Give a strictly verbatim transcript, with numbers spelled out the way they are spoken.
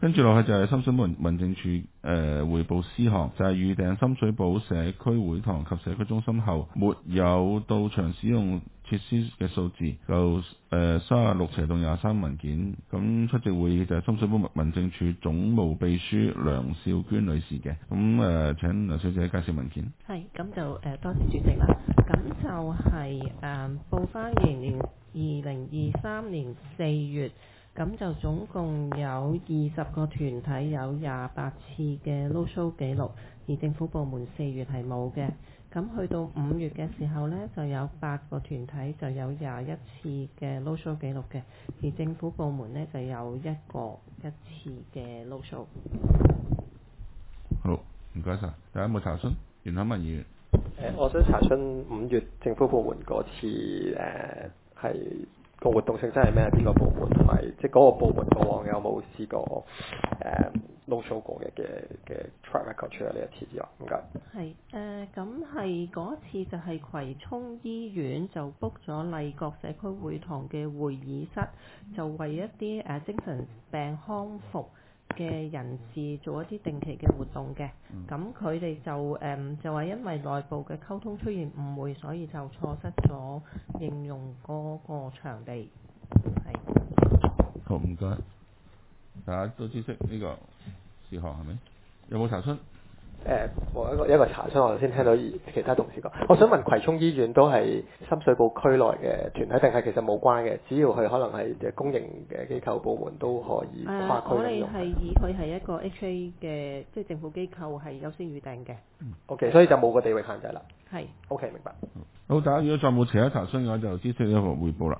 跟住落去就係深水埗民政處誒彙報事項，就係、是、預訂深水埗社區會堂及社區中心後，沒有到場使用設施嘅數字，就誒三十六斜到廿三文件。咁出席會議就係深水埗民政處總務秘書梁少娟女士嘅。咁誒、呃、請梁小姐介紹文件。 係，咁就誒、呃、多謝主席啦。咁就係、是、誒、呃、報翻二零二零二三年四月。咁就總共有二十個團體有廿八次嘅 no show 記錄，而政府部門四月係冇嘅。咁去到五月嘅時候呢，就有八個團體就有廿一次嘅 no show 記錄嘅，而政府部門呢，就有一個一次嘅 no show。 好，唔該晒。大家有冇查詢？袁海文議員。 誒，我想查詢五月政府部門嗰次誒係。個活動性質係咩？邊個部門同埋即係嗰個部門過往有冇試過誒 no show 過嘅嘅嘅 track record 出嚟呢一次之外？唔該。 係誒，咁係嗰次就係葵涌醫院就 book 咗麗閣社區會堂嘅會議室，就為一啲誒、呃、精神病康復嘅人士做一啲定期嘅活動嘅。咁佢哋就誒、嗯、就話因為內部嘅溝通出現誤會，所以就錯失咗應用嗰個場地。係。 好，唔該。大家都知悉呢個事項係咪？有冇查詢？ 誒，我一個一個查詢，我頭先聽到其他同事講，我想問葵涌醫院都係深水埗區內嘅團體，定係其實冇關嘅？只要佢可能係嘅公營嘅機構部門都可以跨區誒，我哋用。 係以佢係一個 H A 嘅，即係政府機構係優先預訂嘅。 嗯。OK，所以就冇個地域限制啦。 係。 OK，明白。 好，大家如果再冇其他查詢嘅話，就知悉呢個彙報啦。